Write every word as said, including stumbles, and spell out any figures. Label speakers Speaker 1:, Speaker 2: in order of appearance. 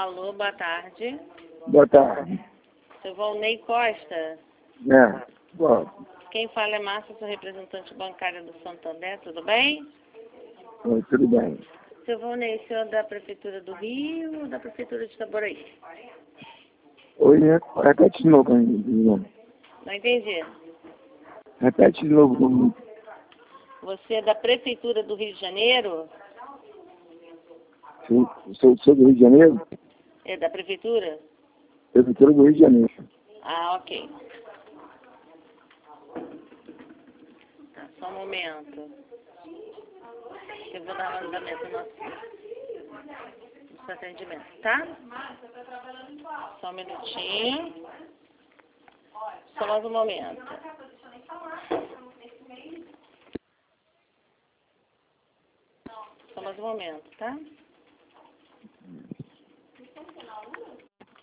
Speaker 1: Alô, boa tarde.
Speaker 2: Boa tarde.
Speaker 1: Seu Volney Costa.
Speaker 2: É, boa.
Speaker 1: Quem fala é Márcia, sou representante bancária do Santander, tudo bem?
Speaker 2: Oi, tudo bem.
Speaker 1: Seu Volney, o senhor da Prefeitura do Rio ou da Prefeitura de Itaboraí?
Speaker 2: Oi, re- repete de novo aí, de novo.
Speaker 1: Não entendi.
Speaker 2: Repete de novo comigo.
Speaker 1: Você é da Prefeitura do Rio de Janeiro?
Speaker 2: Sou, sou, sou do Rio de Janeiro?
Speaker 1: É da Prefeitura?
Speaker 2: Prefeitura do Rio de Janeiro.
Speaker 1: Ah, ok. Tá, só um momento. Eu vou dar um andamento no nosso, no seu atendimento, tá? Só um minutinho. Só mais um momento. Só mais um momento, tá?